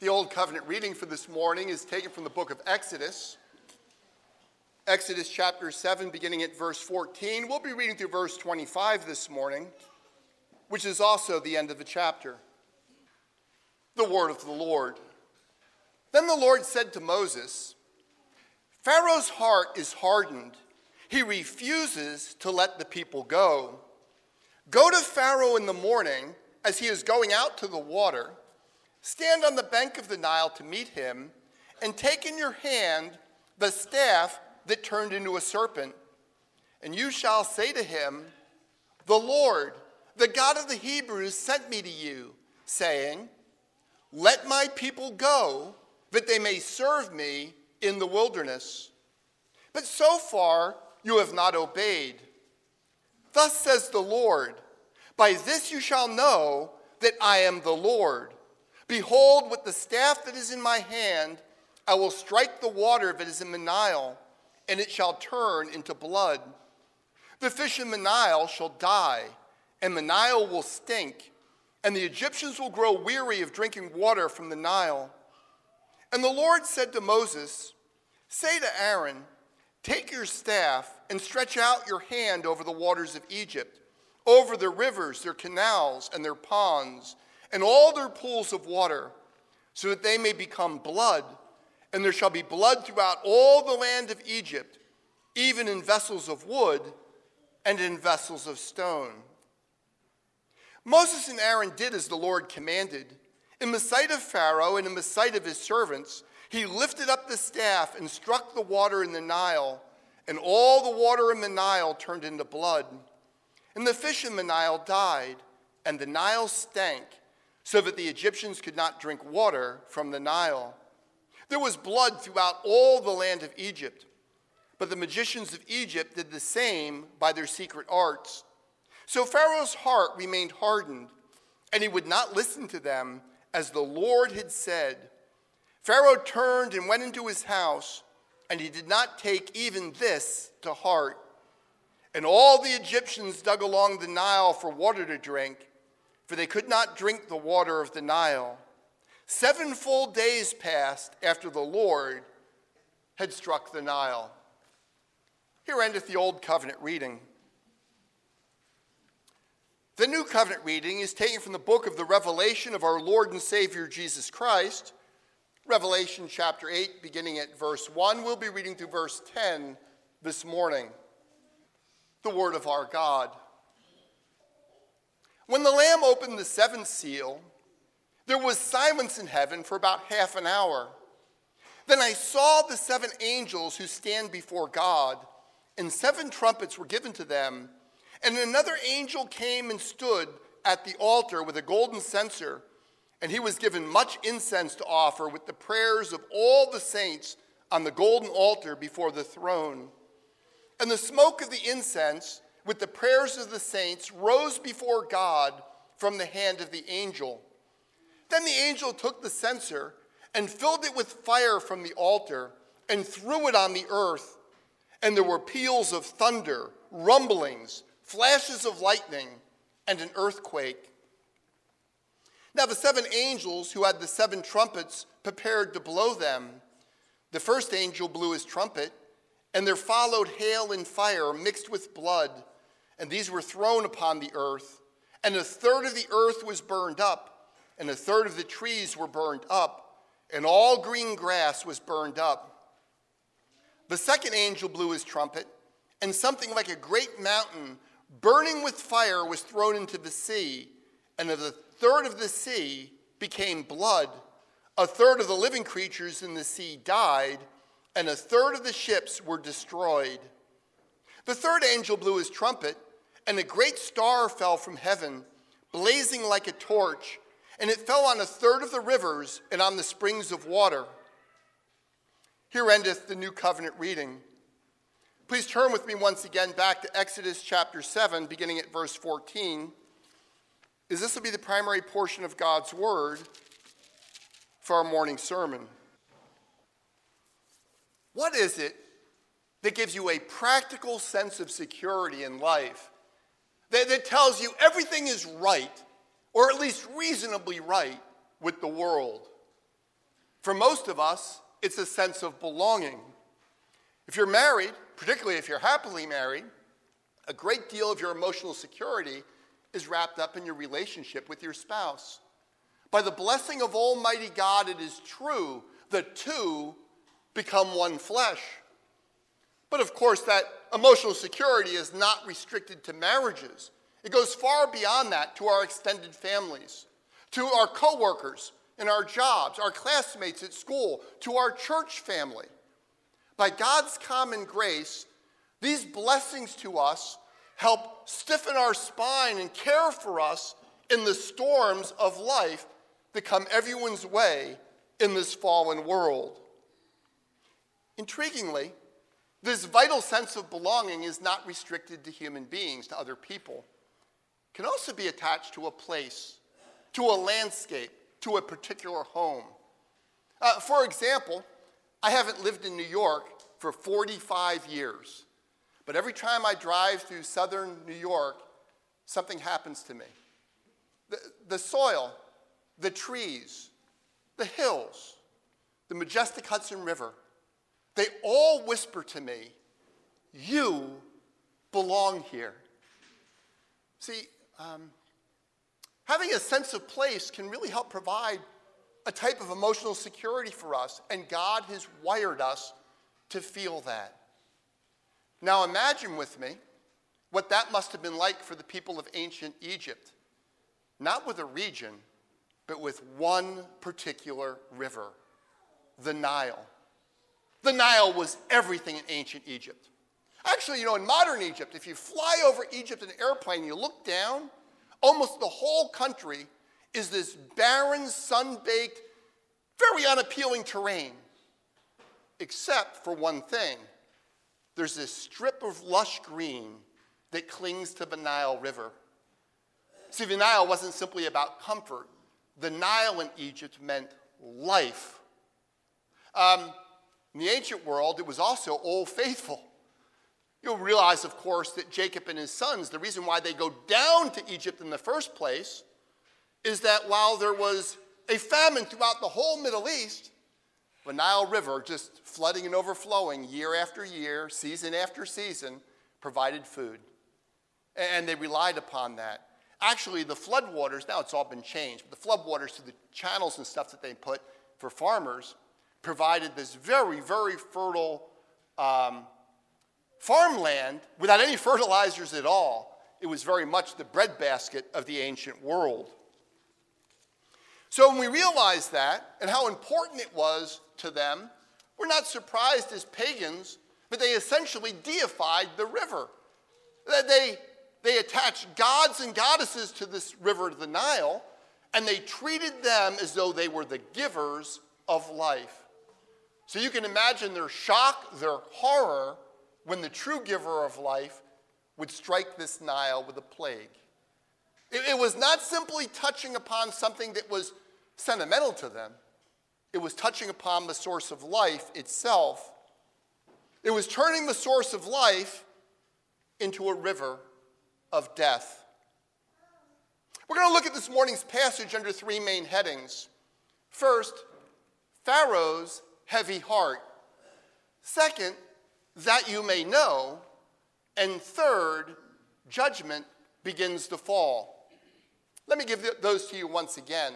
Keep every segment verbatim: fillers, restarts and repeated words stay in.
The Old Covenant reading for this morning is taken from the book of Exodus. Exodus chapter seven, beginning at verse fourteen. We'll be reading through verse twenty-five this morning, which is also the end of the chapter. The word of the Lord. Then the Lord said to Moses, Pharaoh's heart is hardened. He refuses to let the people go. Go to Pharaoh in the morning as he is going out to the water. Stand on the bank of the Nile to meet him, and take in your hand the staff that turned into a serpent. And you shall say to him, The Lord, the God of the Hebrews, sent me to you, saying, Let my people go, that they may serve me in the wilderness. But so far you have not obeyed. Thus says the Lord, By this you shall know that I am the Lord. Behold, with the staff that is in my hand, I will strike the water that is in the Nile, and it shall turn into blood. The fish in the Nile shall die, and the Nile will stink, and the Egyptians will grow weary of drinking water from the Nile. And the Lord said to Moses, Say to Aaron, Take your staff and stretch out your hand over the waters of Egypt, over their rivers, their canals, and their ponds, and all their pools of water, so that they may become blood, and there shall be blood throughout all the land of Egypt, even in vessels of wood and in vessels of stone. Moses and Aaron did as the Lord commanded. In the sight of Pharaoh and in the sight of his servants, he lifted up the staff and struck the water in the Nile, and all the water in the Nile turned into blood. And the fish in the Nile died, and the Nile stank, so that the Egyptians could not drink water from the Nile. There was blood throughout all the land of Egypt, but the magicians of Egypt did the same by their secret arts. So Pharaoh's heart remained hardened, and he would not listen to them, as the Lord had said. Pharaoh turned and went into his house, and he did not take even this to heart. And all the Egyptians dug along the Nile for water to drink, for they could not drink the water of the Nile. Seven full days passed after the Lord had struck the Nile. Here endeth the Old Covenant reading. The New Covenant reading is taken from the book of the Revelation of our Lord and Savior Jesus Christ, Revelation chapter eight, beginning at verse one. We'll be reading through verse ten this morning. The word of our God. When the Lamb opened the seventh seal, there was silence in heaven for about half an hour. Then I saw the seven angels who stand before God, and seven trumpets were given to them. And another angel came and stood at the altar with a golden censer, and he was given much incense to offer with the prayers of all the saints on the golden altar before the throne. And the smoke of the incense with the prayers of the saints rose before God from the hand of the angel. Then the angel took the censer and filled it with fire from the altar and threw it on the earth. And there were peals of thunder, rumblings, flashes of lightning, and an earthquake. Now the seven angels who had the seven trumpets prepared to blow them. The first angel blew his trumpet, and there followed hail and fire mixed with blood, and these were thrown upon the earth. And a third of the earth was burned up, and a third of the trees were burned up, and all green grass was burned up. The second angel blew his trumpet, and something like a great mountain burning with fire was thrown into the sea, and of the third of the sea became blood. A third of the living creatures in the sea died, and a third of the ships were destroyed. The third angel blew his trumpet, and a great star fell from heaven, blazing like a torch, and it fell on a third of the rivers and on the springs of water. Here endeth the New Covenant reading. Please turn with me once again back to Exodus chapter seven, beginning at verse fourteen, as this will be the primary portion of God's word for our morning sermon. What is it that gives you a practical sense of security in life, that, that tells you everything is right, or at least reasonably right, with the world? For most of us, it's a sense of belonging. If you're married, particularly if you're happily married, a great deal of your emotional security is wrapped up in your relationship with your spouse. By the blessing of Almighty God, it is true, the two become one flesh. But of course, that emotional security is not restricted to marriages. It goes far beyond that to our extended families, to our coworkers in our jobs, our classmates at school, to our church family. By God's common grace, these blessings to us help stiffen our spine and care for us in the storms of life that come everyone's way in this fallen world. Intriguingly, this vital sense of belonging is not restricted to human beings, to other people. It can also be attached to a place, to a landscape, to a particular home. Uh, for example, I haven't lived in New York for forty-five years, but every time I drive through southern New York, something happens to me. The, the soil, the trees, the hills, the majestic Hudson River, they all whisper to me, you belong here. See, um, having a sense of place can really help provide a type of emotional security for us, and God has wired us to feel that. Now imagine with me what that must have been like for the people of ancient Egypt, not with a region, but with one particular river, the Nile. The Nile was everything in ancient Egypt. Actually, you know, in modern Egypt, if you fly over Egypt in an airplane, you look down, almost the whole country is this barren, sun-baked, very unappealing terrain. Except for one thing. There's this strip of lush green that clings to the Nile River. See, the Nile wasn't simply about comfort. The Nile in Egypt meant life. Um, in the ancient world, it was also Old Faithful. You'll realize, of course, that Jacob and his sons, the reason why they go down to Egypt in the first place is that while there was a famine throughout the whole Middle East, the Nile River, just flooding and overflowing year after year, season after season, provided food. And they relied upon that. Actually, the floodwaters, now it's all been changed, but the floodwaters to the channels and stuff that they put for farmers provided this very, very fertile um, farmland without any fertilizers at all. It was very much the breadbasket of the ancient world. So when we realize that and how important it was to them, we're not surprised as pagans that they essentially deified the river. That they, they attached gods and goddesses to this river, the Nile, and they treated them as though they were the givers of life. So you can imagine their shock, their horror, when the true giver of life would strike this Nile with a plague. It, it was not simply touching upon something that was sentimental to them. It was touching upon the source of life itself. It was turning the source of life into a river of death. We're going to look at this morning's passage under three main headings. First, Pharaoh's heavy heart. Second, that you may know. And third, judgment begins to fall. Let me give those to you once again.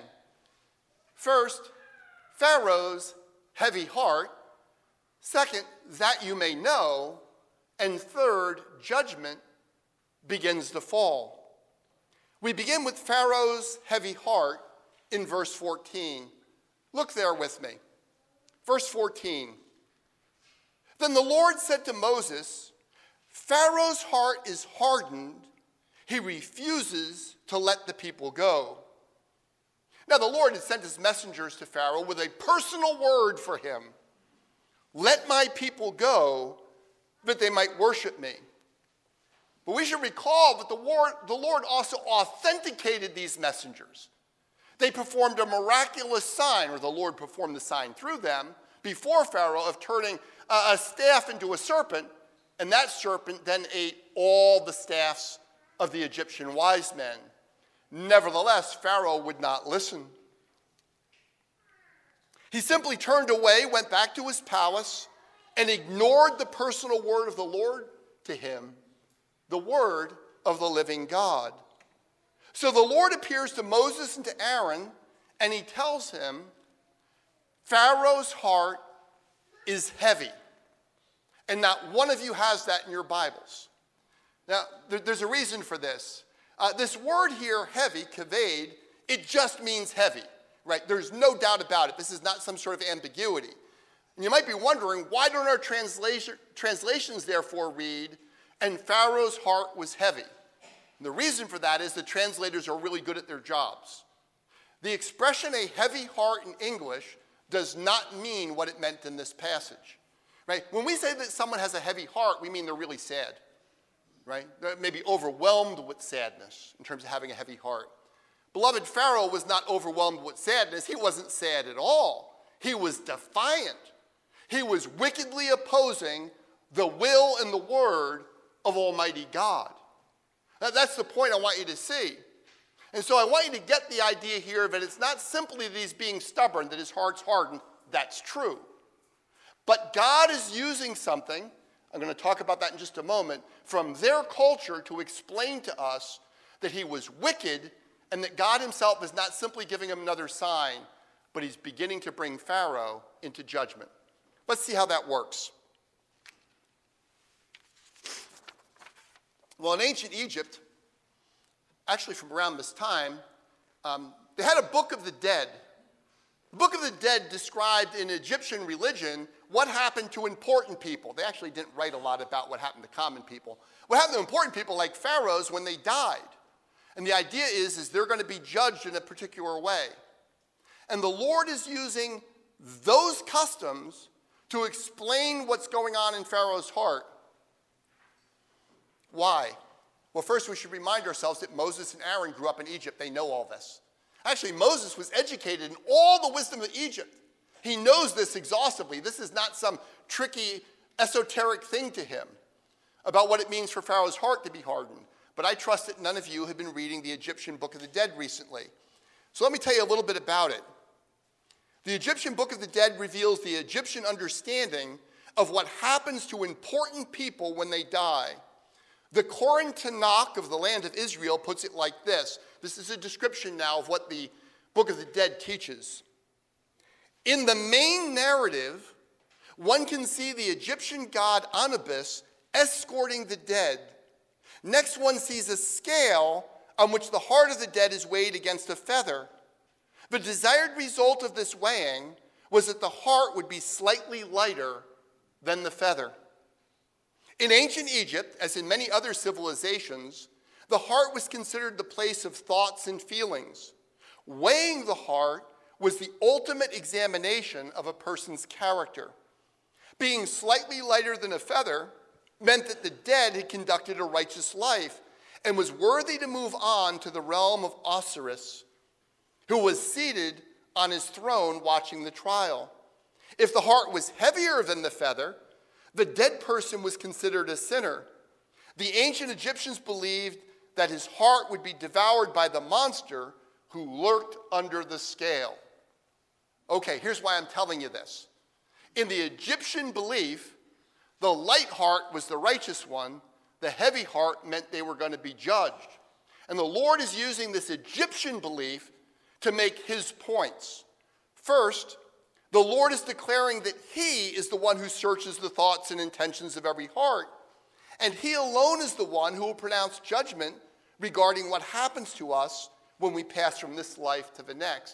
First, Pharaoh's heavy heart. Second, that you may know. And third, judgment begins to fall. We begin with Pharaoh's heavy heart in verse fourteen. Look there with me. Verse fourteen. Then the Lord said to Moses, Pharaoh's heart is hardened. He refuses to let the people go. Now the Lord had sent his messengers to Pharaoh with a personal word for him. Let my people go, that they might worship me. But we should recall that the Lord, the Lord also authenticated these messengers. They performed a miraculous sign, or the Lord performed the sign through them, before Pharaoh of turning a, a staff into a serpent, and that serpent then ate all the staffs of the Egyptian wise men. Nevertheless, Pharaoh would not listen. He simply turned away, went back to his palace, and ignored the personal word of the Lord to him, the word of the living God. So the Lord appears to Moses and to Aaron, and he tells him, Pharaoh's heart is heavy. And not one of you has that in your Bibles. Now, there, there's a reason for this. Uh, this word here, heavy, kaved, it just means heavy, right? There's no doubt about it. This is not some sort of ambiguity. And you might be wondering, why don't our translation, translations therefore read, and Pharaoh's heart was heavy? And the reason for that is the translators are really good at their jobs. The expression a heavy heart in English does not mean what it meant in this passage, right? When we say that someone has a heavy heart, we mean they're really sad, right? They're maybe overwhelmed with sadness in terms of having a heavy heart. Beloved, Pharaoh was not overwhelmed with sadness. He wasn't sad at all. He was defiant. He was wickedly opposing the will and the word of Almighty God. Now, that's the point I want you to see. And so I want you to get the idea here that it's not simply that he's being stubborn, that his heart's hardened. That's true. But God is using something, I'm going to talk about that in just a moment, from their culture to explain to us that he was wicked and that God himself is not simply giving him another sign, but he's beginning to bring Pharaoh into judgment. Let's see how that works. Well, in ancient Egypt, actually from around this time, um, they had a book of the dead. The book of the dead described in Egyptian religion what happened to important people. They actually didn't write a lot about what happened to common people. What happened to important people like pharaohs when they died. And the idea is, is they're going to be judged in a particular way. And the Lord is using those customs to explain what's going on in Pharaoh's heart. Why? Well, first we should remind ourselves that Moses and Aaron grew up in Egypt. They know all this. Actually, Moses was educated in all the wisdom of Egypt. He knows this exhaustively. This is not some tricky, esoteric thing to him about what it means for Pharaoh's heart to be hardened. But I trust that none of you have been reading the Egyptian Book of the Dead recently. So let me tell you a little bit about it. The Egyptian Book of the Dead reveals the Egyptian understanding of what happens to important people when they die. The Koran Tanakh of the land of Israel puts it like this. This is a description now of what the Book of the Dead teaches. In the main narrative, one can see the Egyptian god Anubis escorting the dead. Next, one sees a scale on which the heart of the dead is weighed against a feather. The desired result of this weighing was that the heart would be slightly lighter than the feather. In ancient Egypt, as in many other civilizations, the heart was considered the place of thoughts and feelings. Weighing the heart was the ultimate examination of a person's character. Being slightly lighter than a feather meant that the dead had conducted a righteous life and was worthy to move on to the realm of Osiris, who was seated on his throne watching the trial. If the heart was heavier than the feather, the dead person was considered a sinner. The ancient Egyptians believed that his heart would be devoured by the monster who lurked under the scale. Okay, here's why I'm telling you this. In the Egyptian belief, the light heart was the righteous one. The heavy heart meant they were going to be judged. And the Lord is using this Egyptian belief to make his points. First, the Lord is declaring that he is the one who searches the thoughts and intentions of every heart. And he alone is the one who will pronounce judgment regarding what happens to us when we pass from this life to the next.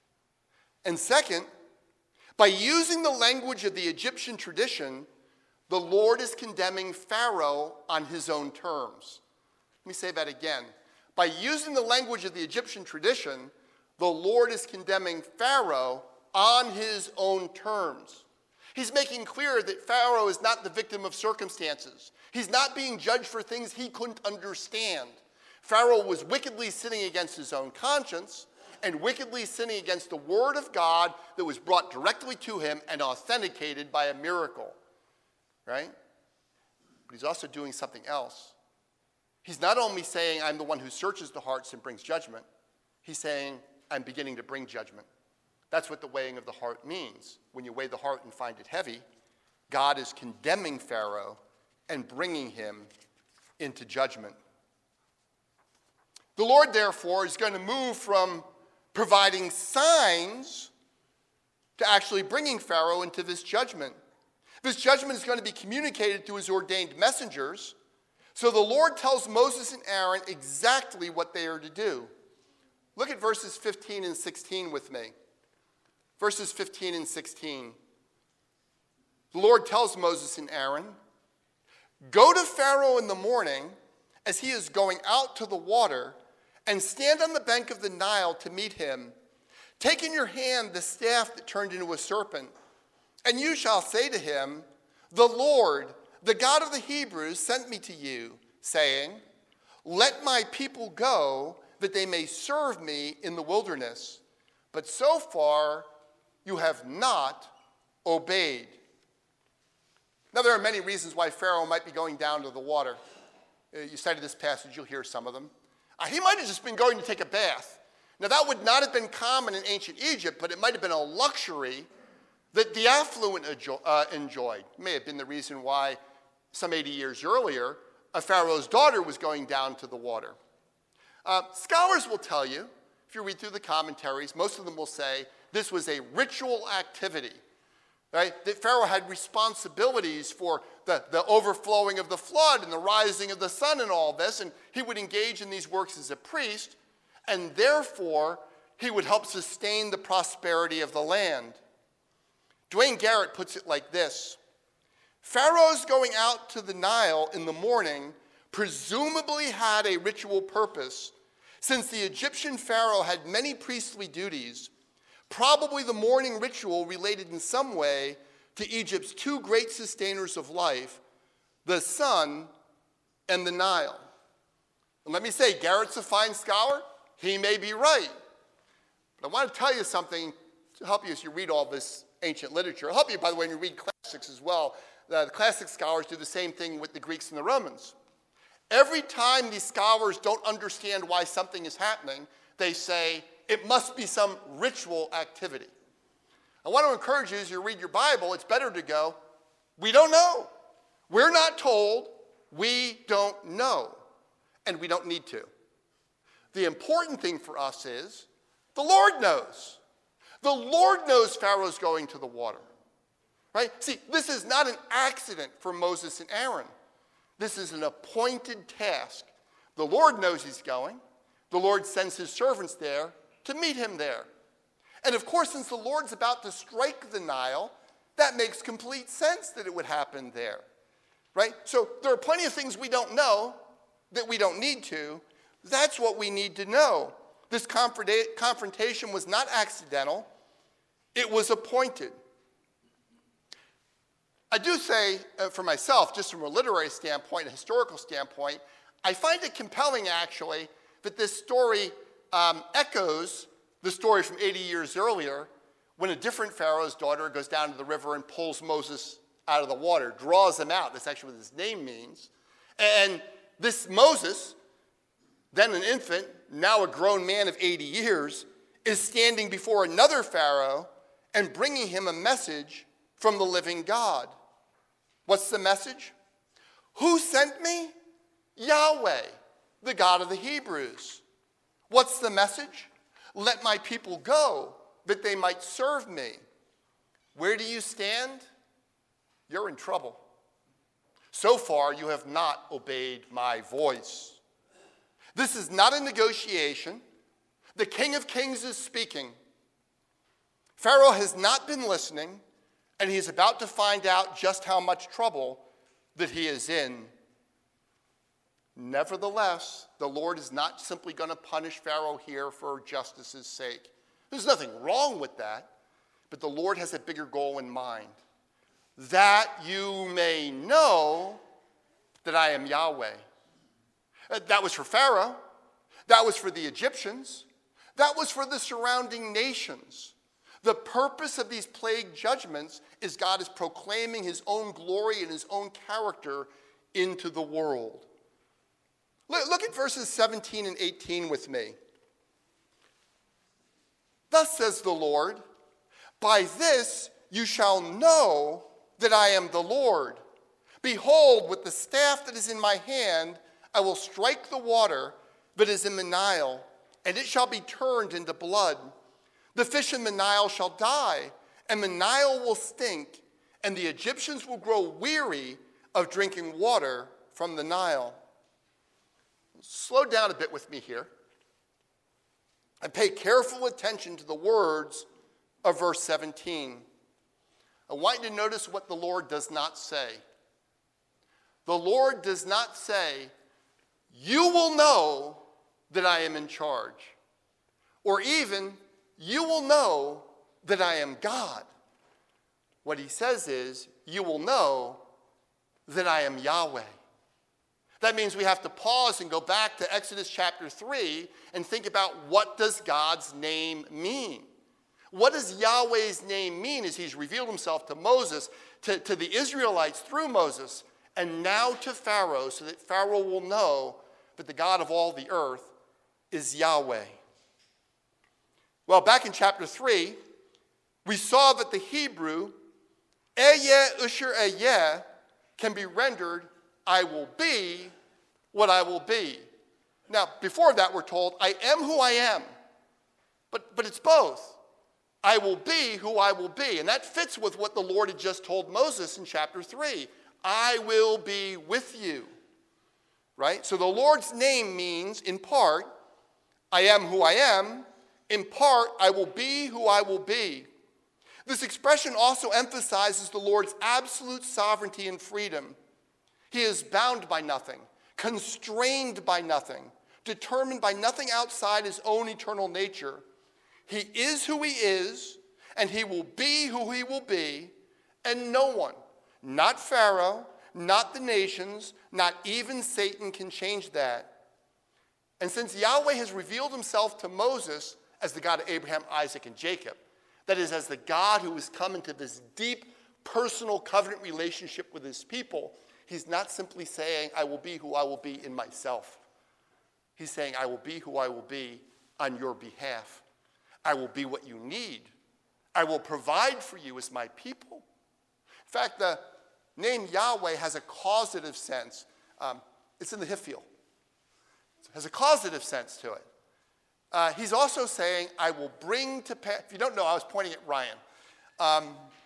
And second, by using the language of the Egyptian tradition, the Lord is condemning Pharaoh on his own terms. Let me say that again. By using the language of the Egyptian tradition, the Lord is condemning Pharaoh on his own terms. He's making clear that Pharaoh is not the victim of circumstances. He's not being judged for things he couldn't understand. Pharaoh was wickedly sinning against his own conscience and wickedly sinning against the word of God that was brought directly to him and authenticated by a miracle. Right? But he's also doing something else. He's not only saying, I'm the one who searches the hearts and brings judgment. He's saying, I'm beginning to bring judgment. That's what the weighing of the heart means. When you weigh the heart and find it heavy, God is condemning Pharaoh and bringing him into judgment. The Lord, therefore, is going to move from providing signs to actually bringing Pharaoh into this judgment. This judgment is going to be communicated through his ordained messengers. So the Lord tells Moses and Aaron exactly what they are to do. Look at verses fifteen and sixteen with me. Verses fifteen and sixteen. The Lord tells Moses and Aaron, "Go to Pharaoh in the morning as he is going out to the water, and stand on the bank of the Nile to meet him. Take in your hand the staff that turned into a serpent, and you shall say to him, 'The Lord, the God of the Hebrews, sent me to you, saying, let my people go, that they may serve me in the wilderness. But so far you have not obeyed.'" Now, there are many reasons why Pharaoh might be going down to the water. Uh, You study this passage, you'll hear some of them. Uh, he might have just been going to take a bath. Now, that would not have been common in ancient Egypt, but it might have been a luxury that the affluent enjo- uh, enjoyed. It may have been the reason why some eighty years earlier, a Pharaoh's daughter was going down to the water. Uh, scholars will tell you, if you read through the commentaries, most of them will say this was a ritual activity. Right? That Pharaoh had responsibilities for the, the overflowing of the flood and the rising of the sun and all this, and he would engage in these works as a priest, and therefore he would help sustain the prosperity of the land. Dwayne Garrett puts it like this: Pharaoh's going out to the Nile in the morning presumably had a ritual purpose, since the Egyptian Pharaoh had many priestly duties. Probably the morning ritual related in some way to Egypt's two great sustainers of life, the sun and the Nile. And let me say, Garrett's a fine scholar. He may be right. But I want to tell you something to help you as you read all this ancient literature. It'll help you, by the way, when you read classics as well. The, the classic scholars do the same thing with the Greeks and the Romans. Every time these scholars don't understand why something is happening, they say, it must be some ritual activity. I want to encourage you as you read your Bible, it's better to go, we don't know. We're not told. We don't know. And we don't need to. The important thing for us is the Lord knows. The Lord knows Pharaoh's going to the water. Right? See, this is not an accident for Moses and Aaron. This is an appointed task. The Lord knows he's going. The Lord sends his servants there to meet him there. And of course, since the Lord's about to strike the Nile, that makes complete sense that it would happen there. Right? So there are plenty of things we don't know that we don't need to. That's what we need to know. This confrontation was not accidental. It was appointed. I do say uh, for myself, just from a literary standpoint, a historical standpoint, I find it compelling, actually, that this story um, echoes the story from eighty years earlier when a different Pharaoh's daughter goes down to the river and pulls Moses out of the water, draws him out. That's actually what his name means. And this Moses, then an infant, now a grown man of eighty years, is standing before another Pharaoh and bringing him a message from the living God. What's the message? Who sent me? Yahweh, the God of the Hebrews. What's the message? Let my people go, that they might serve me. Where do you stand? You're in trouble. So far, you have not obeyed my voice. This is not a negotiation. The King of Kings is speaking. Pharaoh has not been listening, and he's about to find out just how much trouble that he is in. Nevertheless, the Lord is not simply going to punish Pharaoh here for justice's sake. There's nothing wrong with that, but the Lord has a bigger goal in mind. That you may know that I am Yahweh. That was for Pharaoh. That was for the Egyptians. That was for the surrounding nations. The purpose of these plague judgments is God is proclaiming his own glory and his own character into the world. Look at verses seventeen and eighteen with me. Thus says the Lord, By this you shall know that I am the Lord. Behold, with the staff that is in my hand, I will strike the water that is in the Nile, and it shall be turned into blood. The fish in the Nile shall die, and the Nile will stink, and the Egyptians will grow weary of drinking water from the Nile. Slow down a bit with me here and pay careful attention to the words of verse seventeen. I want you to notice what the Lord does not say. The Lord does not say, you will know that I am in charge, or even, you will know that I am God. What he says is, you will know that I am Yahweh. That means we have to pause and go back to Exodus chapter three and think about, what does God's name mean? What does Yahweh's name mean as he's revealed himself to Moses, to, to the Israelites through Moses, and now to Pharaoh, so that Pharaoh will know that the God of all the earth is Yahweh. Well, back in chapter three, we saw that the Hebrew, Ehyeh Usher Ehyeh, can be rendered, I will be what I will be. Now, before that, we're told, I am who I am. But, but it's both. I will be who I will be. And that fits with what the Lord had just told Moses in chapter three. I will be with you. Right? So the Lord's name means, in part, I am who I am. In part, I will be who I will be. This expression also emphasizes the Lord's absolute sovereignty and freedom. He is bound by nothing, constrained by nothing, determined by nothing outside his own eternal nature. He is who he is, and he will be who he will be, and no one, not Pharaoh, not the nations, not even Satan can change that. And since Yahweh has revealed himself to Moses as the God of Abraham, Isaac, and Jacob, that is, as the God who has come into this deep, personal covenant relationship with his people, he's not simply saying, I will be who I will be in myself. He's saying, I will be who I will be on your behalf. I will be what you need. I will provide for you as my people. In fact, the name Yahweh has a causative sense. Um, it's in the Hifil. It has a causative sense to it. Uh, he's also saying, I will bring to pass. If you don't know, I was pointing at Ryan. Um,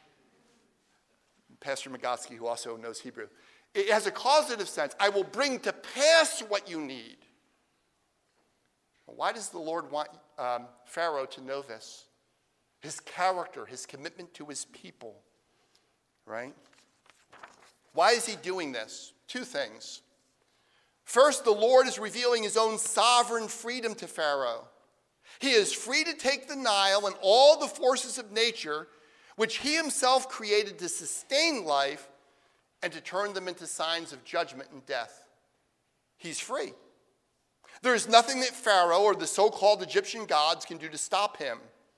Pastor Magatsky, who also knows Hebrew. It has a causative sense. I will bring to pass what you need. Why does the Lord want um, Pharaoh to know this? His character, his commitment to his people, right? Why is he doing this? Two things. First, the Lord is revealing his own sovereign freedom to Pharaoh. He is free to take the Nile and all the forces of nature, which he himself created to sustain life, and to turn them into signs of judgment and death. He's free. There is nothing that Pharaoh or the so-called Egyptian gods can do to stop him.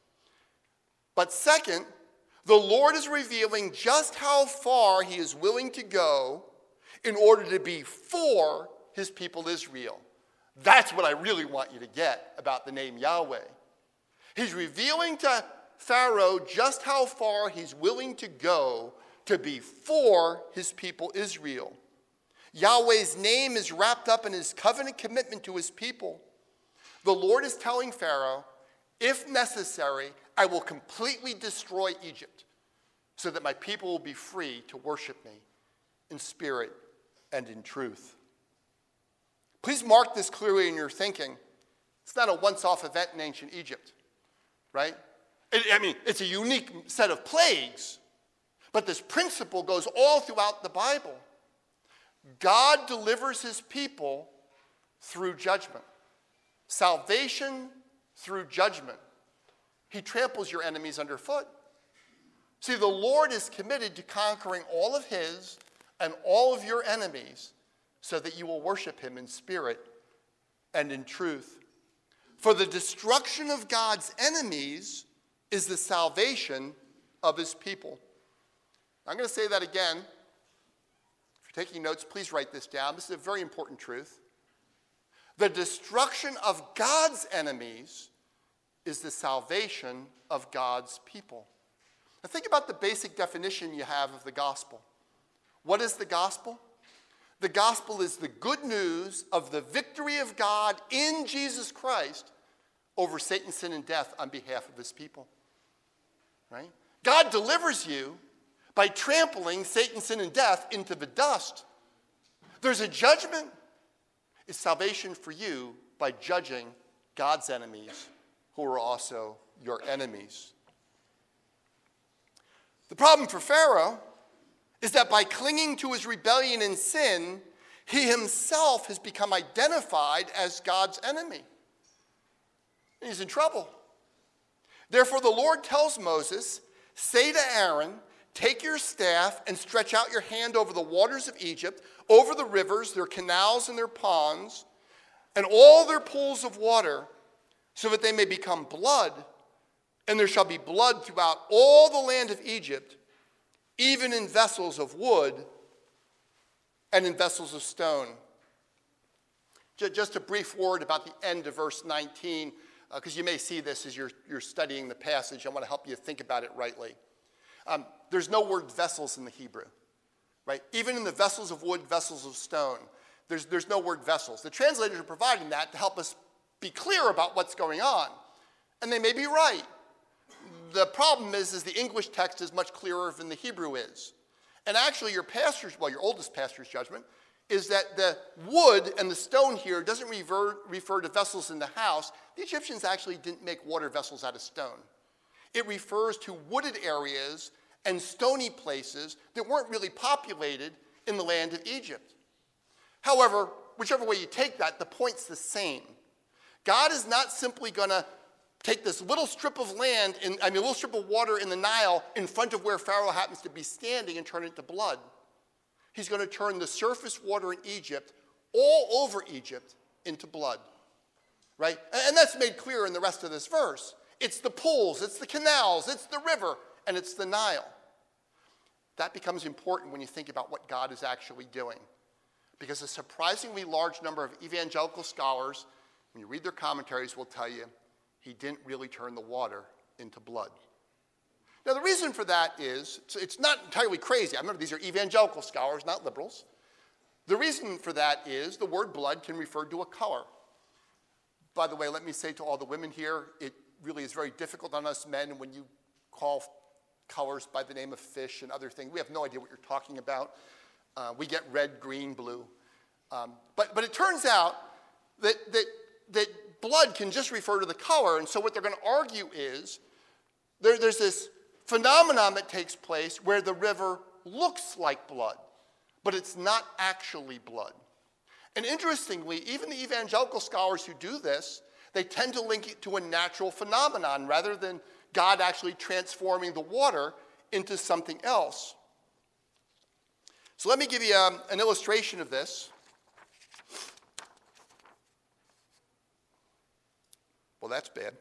But second, the Lord is revealing just how far he is willing to go in order to be for his people Israel. That's what I really want you to get about the name Yahweh. He's revealing to Pharaoh just how far he's willing to go to be for his people Israel. Yahweh's name is wrapped up in his covenant commitment to his people. The Lord is telling Pharaoh, if necessary, I will completely destroy Egypt so that my people will be free to worship me in spirit and in truth. Please mark this clearly in your thinking. It's not a once-off event in ancient Egypt, right? It, I mean, it's a unique set of plagues, but this principle goes all throughout the Bible. God delivers his people through judgment. Salvation through judgment. He tramples your enemies underfoot. See, the Lord is committed to conquering all of his and all of your enemies so that you will worship him in spirit and in truth. For the destruction of God's enemies is the salvation of his people. I'm going to say that again. If you're taking notes, please write this down. This is a very important truth. The destruction of God's enemies is the salvation of God's people. Now think about the basic definition you have of the gospel. What is the gospel? The gospel is the good news of the victory of God in Jesus Christ over Satan, sin, and death on behalf of his people. Right? God delivers you by trampling Satan, sin, and death into the dust. There's a judgment. It's salvation for you by judging God's enemies, who are also your enemies. The problem for Pharaoh is that by clinging to his rebellion and sin, he himself has become identified as God's enemy. And he's in trouble. Therefore, the Lord tells Moses, say to Aaron, take your staff and stretch out your hand over the waters of Egypt, over the rivers, their canals and their ponds, and all their pools of water, so that they may become blood, and there shall be blood throughout all the land of Egypt, even in vessels of wood and in vessels of stone. Just a brief word about the end of verse nineteen, because uh, you may see this as you're, you're studying the passage. I want to help you think about it rightly. Um, there's no word vessels in the Hebrew, right? Even in the vessels of wood, vessels of stone, there's, there's no word vessels. The translators are providing that to help us be clear about what's going on. And they may be right. The problem is, is the English text is much clearer than the Hebrew is. And actually your pastor's, well, your oldest pastor's judgment is that the wood and the stone here doesn't refer, refer to vessels in the house. The Egyptians actually didn't make water vessels out of stone. It refers to wooded areas and stony places that weren't really populated in the land of Egypt. However, whichever way you take that, the point's the same. God is not simply going to take this little strip of land, in, I mean, a little strip of water in the Nile in front of where Pharaoh happens to be standing and turn it to blood. He's going to turn the surface water in Egypt, all over Egypt, into blood. Right? And that's made clear in the rest of this verse. It's the pools, it's the canals, it's the river, and it's the Nile. That becomes important when you think about what God is actually doing. Because a surprisingly large number of evangelical scholars, when you read their commentaries, will tell you he didn't really turn the water into blood. Now, the reason for that is, it's not entirely crazy. I remember these are evangelical scholars, not liberals. The reason for that is the word blood can refer to a color. By the way, let me say to all the women here, it really is very difficult on us men when you call colors by the name of fish and other things. We have no idea what you're talking about. Uh, we get red, green, blue. Um, but, but it turns out that, that, that blood can just refer to the color. And so what they're going to argue is there, there's this phenomenon that takes place where the river looks like blood, but it's not actually blood. And interestingly, even the evangelical scholars who do this, they tend to link it to a natural phenomenon rather than God actually transforming the water into something else. So let me give you um, an illustration of this. Well, that's bad.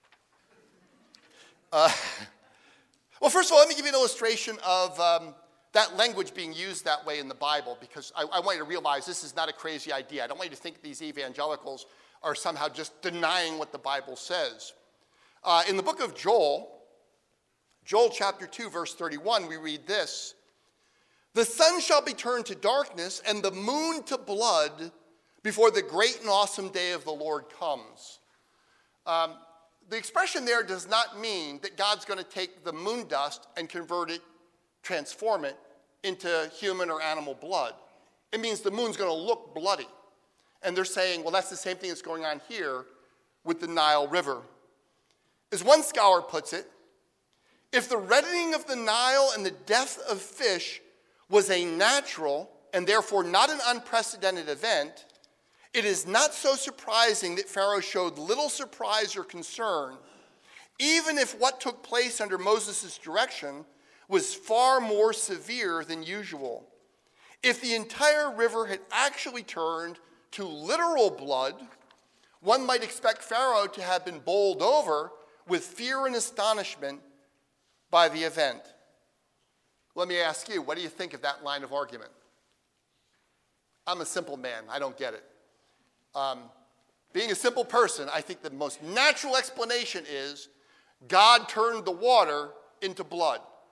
Uh, well, first of all, let me give you an illustration of um, that language being used that way in the Bible, because I, I want you to realize this is not a crazy idea. I don't want you to think these evangelicals are somehow just denying what the Bible says. Uh, in the book of Joel, Joel chapter two, verse thirty-one, we read this: the sun shall be turned to darkness and the moon to blood before the great and awesome day of the Lord comes. Um, the expression there does not mean that God's going to take the moon dust and convert it, transform it into human or animal blood. It means the moon's going to look bloody. And they're saying, well, that's the same thing that's going on here with the Nile River. As one scholar puts it, if the reddening of the Nile and the death of fish was a natural and therefore not an unprecedented event, it is not so surprising that Pharaoh showed little surprise or concern, even if what took place under Moses' direction was far more severe than usual. If the entire river had actually turned to literal blood, one might expect Pharaoh to have been bowled over with fear and astonishment by the event. Let me ask you, what do you think of that line of argument? I'm a simple man. I don't get it. Um, being a simple person, I think the most natural explanation is God turned the water into blood.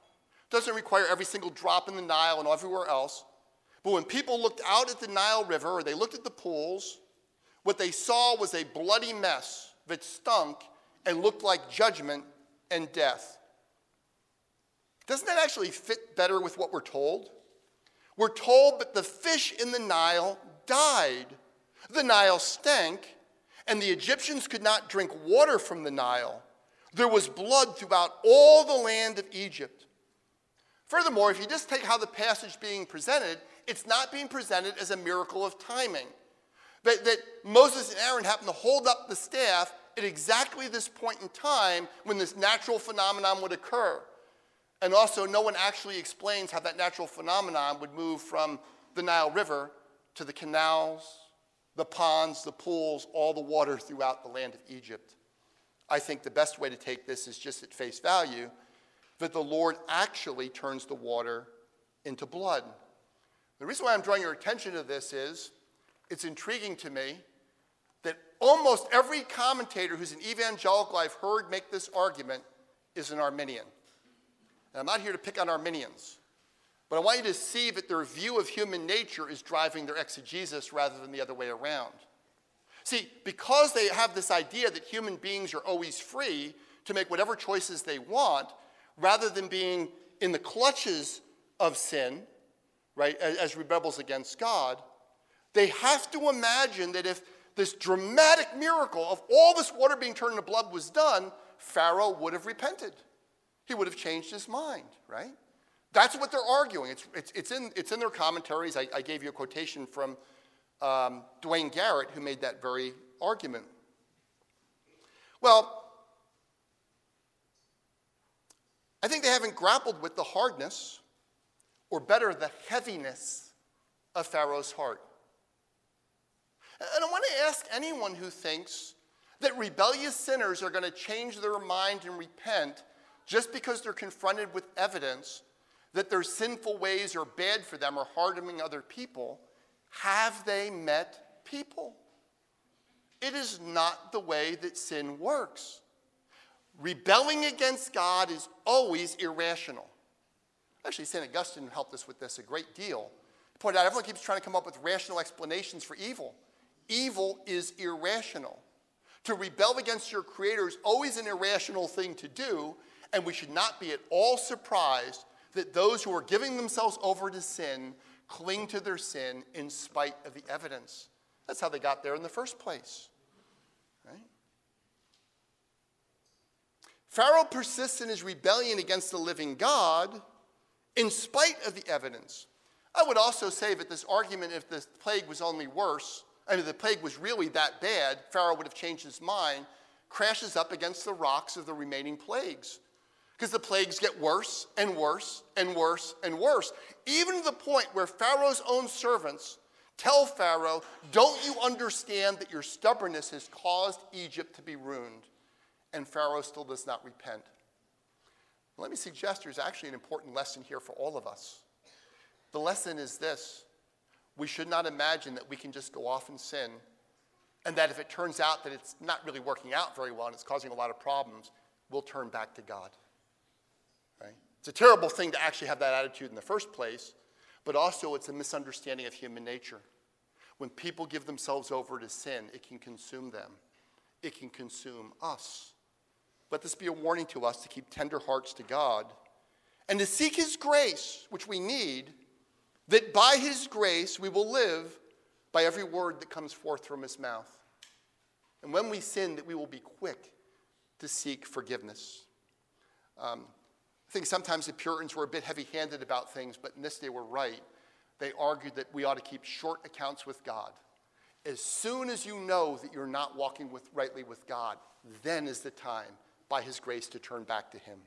doesn't require every single drop in the Nile and everywhere else. But when people looked out at the Nile River or they looked at the pools, what they saw was a bloody mess that stunk and looked like judgment and death. Doesn't that actually fit better with what we're told? We're told that the fish in the Nile died. The Nile stank, and the Egyptians could not drink water from the Nile. There was blood throughout all the land of Egypt. Furthermore, if you just take how the passage is being presented, it's not being presented as a miracle of timing. That, that Moses and Aaron happened to hold up the staff at exactly this point in time when this natural phenomenon would occur. And also, no one actually explains how that natural phenomenon would move from the Nile River to the canals, the ponds, the pools, all the water throughout the land of Egypt. I think the best way to take this is just at face value, that the Lord actually turns the water into blood. The reason why I'm drawing your attention to this is it's intriguing to me that almost every commentator who's an evangelical I've heard make this argument is an Arminian. And I'm not here to pick on Arminians, but I want you to see that their view of human nature is driving their exegesis rather than the other way around. See, because they have this idea that human beings are always free to make whatever choices they want, rather than being in the clutches of sin, right, as, as rebels against God, they have to imagine that if this dramatic miracle of all this water being turned into blood was done, Pharaoh would have repented. He would have changed his mind, right? That's what they're arguing. It's, it's, it's, in, it's in their commentaries. I, I gave you a quotation from um, Dwayne Garrett, who made that very argument. Well, I think they haven't grappled with the hardness, or better, the heaviness of Pharaoh's heart. And I want to ask anyone who thinks that rebellious sinners are going to change their mind and repent just because they're confronted with evidence that their sinful ways are bad for them or harming other people, have they met people? It is not the way that sin works. Rebelling against God is always irrational. Actually, Saint Augustine helped us with this a great deal. He pointed out everyone keeps trying to come up with rational explanations for evil. Evil is irrational. To rebel against your Creator is always an irrational thing to do, and we should not be at all surprised that those who are giving themselves over to sin cling to their sin in spite of the evidence. That's how they got there in the first place. Right? Pharaoh persists in his rebellion against the living God in spite of the evidence. I would also say that this argument, if the plague was only worse, I mean, if the plague was really that bad, Pharaoh would have changed his mind, crashes up against the rocks of the remaining plagues. Because the plagues get worse and worse and worse and worse, even to the point where Pharaoh's own servants tell Pharaoh, don't you understand that your stubbornness has caused Egypt to be ruined? And Pharaoh still does not repent. Let me suggest there's actually an important lesson here for all of us. The lesson is this: we should not imagine that we can just go off and sin, and that if it turns out that it's not really working out very well and it's causing a lot of problems, we'll turn back to God. Right? It's a terrible thing to actually have that attitude in the first place, but also it's a misunderstanding of human nature. When people give themselves over to sin, it can consume them. It can consume us. Let this be a warning to us to keep tender hearts to God and to seek his grace, which we need, that by his grace we will live by every word that comes forth from his mouth. And when we sin, that we will be quick to seek forgiveness. Um, I think sometimes the Puritans were a bit heavy-handed about things, but in this they were right. They argued that we ought to keep short accounts with God. As soon as you know that you're not walking with, rightly with God, then is the time, by his grace, to turn back to him.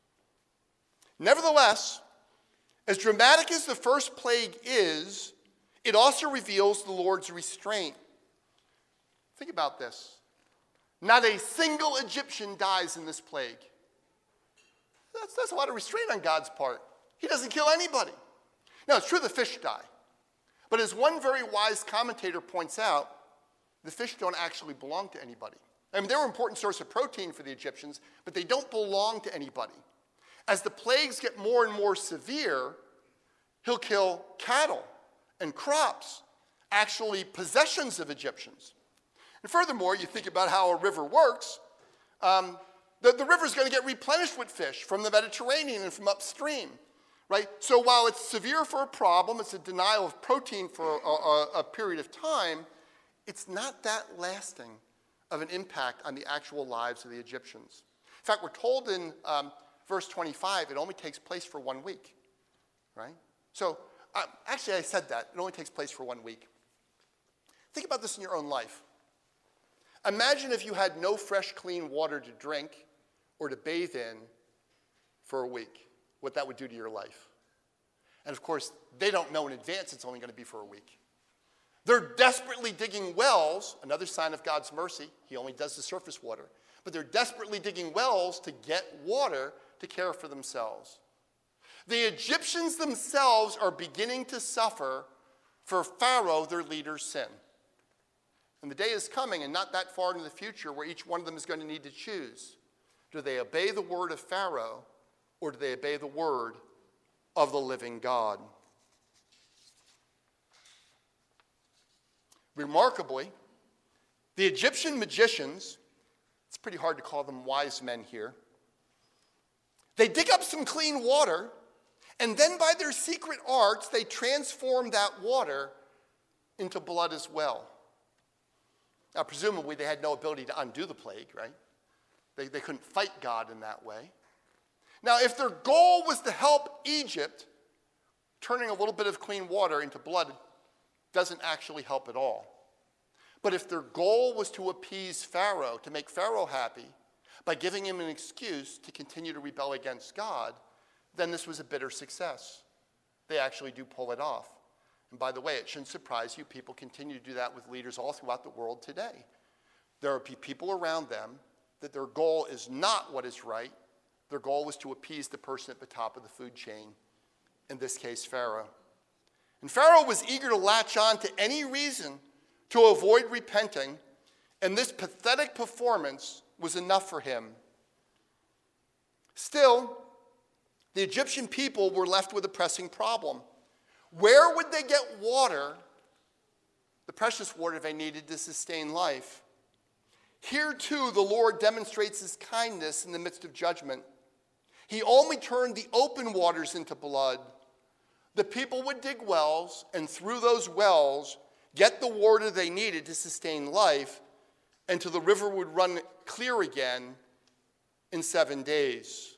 Nevertheless, as dramatic as the first plague is, it also reveals the Lord's restraint. Think about this. Not a single Egyptian dies in this plague. That's, that's a lot of restraint on God's part. He doesn't kill anybody. Now, it's true the fish die. But as one very wise commentator points out, the fish don't actually belong to anybody. I mean, they're an important source of protein for the Egyptians, but they don't belong to anybody. as the plagues get more and more severe, he'll kill cattle and crops, actually possessions of Egyptians. And furthermore, you think about how a river works. Um, the, the river's going to get replenished with fish from the Mediterranean and from upstream, right? So while it's severe for a problem, it's a denial of protein for a, a, a period of time, it's not that lasting of an impact on the actual lives of the Egyptians. In fact, we're told in um, verse twenty-five, it only takes place for one week, right? So um, actually, I said that. It only takes place for one week. Think about this in your own life. Imagine if you had no fresh, clean water to drink or to bathe in for a week, what that would do to your life. And of course, they don't know in advance it's only going to be for a week. They're desperately digging wells, another sign of God's mercy. He only does the surface water. But they're desperately digging wells to get water to care for themselves. The Egyptians themselves are beginning to suffer for Pharaoh, their leader's sin. And the day is coming, and not that far into the future, where each one of them is going to need to choose. Do they obey the word of Pharaoh, or do they obey the word of the living God? Remarkably, the Egyptian magicians, it's pretty hard to call them wise men here, they dig up some clean water, and then by their secret arts, they transform that water into blood as well. Now, presumably, they had no ability to undo the plague, right? They, they couldn't fight God in that way. Now, if their goal was to help Egypt, turning a little bit of clean water into blood doesn't actually help at all. But if their goal was to appease Pharaoh, to make Pharaoh happy, by giving him an excuse to continue to rebel against God, then this was a bitter success. They actually do pull it off. And by the way, it shouldn't surprise you, people continue to do that with leaders all throughout the world today. There are people around them that their goal is not what is right. Their goal is to appease the person at the top of the food chain, in this case, Pharaoh. And Pharaoh was eager to latch on to any reason to avoid repenting, and this pathetic performance was enough for him. Still, the Egyptian people were left with a pressing problem. Where would they get water, the precious water they needed to sustain life? Here, too, the Lord demonstrates his kindness in the midst of judgment. He only turned the open waters into blood. The people would dig wells, and through those wells, get the water they needed to sustain life, until the river would run clear again in seven days.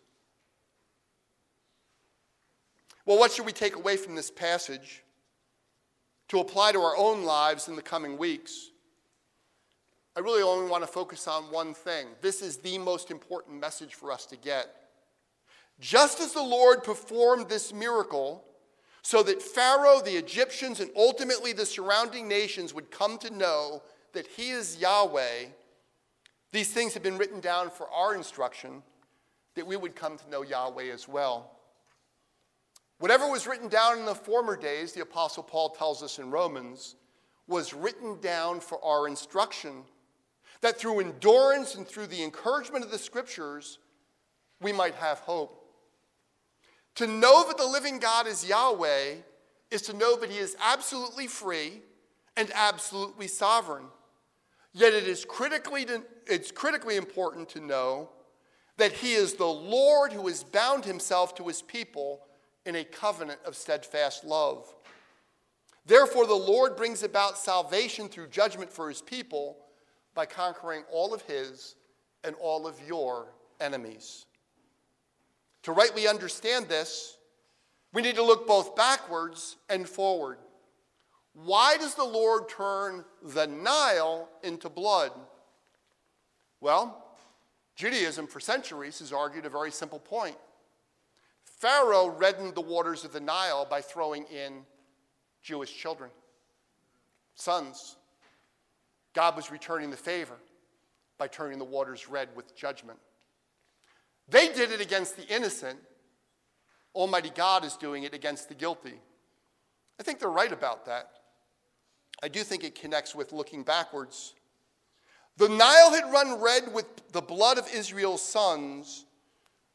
Well, what should we take away from this passage to apply to our own lives in the coming weeks? I really only want to focus on one thing. This is the most important message for us to get. Just as the Lord performed this miracle so that Pharaoh, the Egyptians, and ultimately the surrounding nations would come to know that he is Yahweh, these things have been written down for our instruction, that we would come to know Yahweh as well. Whatever was written down in the former days, the Apostle Paul tells us in Romans, was written down for our instruction, that through endurance and through the encouragement of the Scriptures, we might have hope. To know that the living God is Yahweh is to know that he is absolutely free and absolutely sovereign. Yet it is critically, it's critically important to know that he is the Lord who has bound himself to his people in a covenant of steadfast love. Therefore, the Lord brings about salvation through judgment for his people by conquering all of his and all of your enemies. To rightly understand this, we need to look both backwards and forward. Why does the Lord turn the Nile into blood? Well, Judaism for centuries has argued a very simple point. Pharaoh reddened the waters of the Nile by throwing in Jewish children, sons. God was returning the favor by turning the waters red with judgment. They did it against the innocent. Almighty God is doing it against the guilty. I think they're right about that. I do think it connects with looking backwards. The Nile had run red with the blood of Israel's sons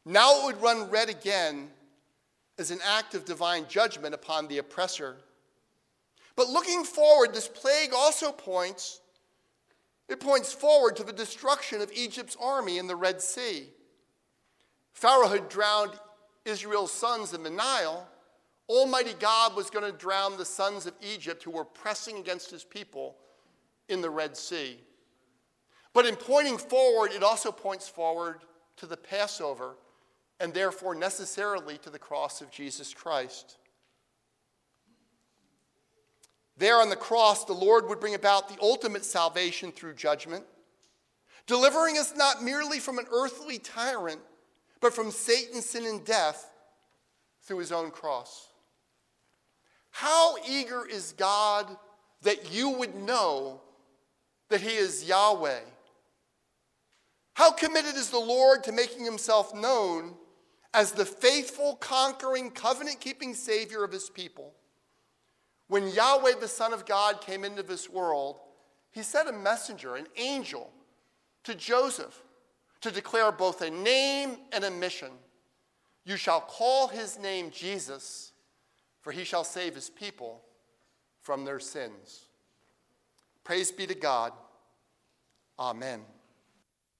Now it would run red again as an act of divine judgment upon the oppressor. But looking forward, this plague also points, it points forward to the destruction of Egypt's army in the Red Sea. Pharaoh had drowned Israel's sons in the Nile. Almighty God was going to drown the sons of Egypt who were pressing against his people in the Red Sea. But in pointing forward, it also points forward to the Passover, and therefore necessarily to the cross of Jesus Christ. There on the cross, the Lord would bring about the ultimate salvation through judgment, delivering us not merely from an earthly tyrant, but from Satan, sin, and death through his own cross. How eager is God that you would know that he is Yahweh? How committed is the Lord to making himself known as the faithful, conquering, covenant-keeping Savior of his people? When Yahweh, the Son of God, came into this world, he sent a messenger, an angel, to Joseph to declare both a name and a mission. You shall call his name Jesus, for he shall save his people from their sins. Praise be to God. Amen.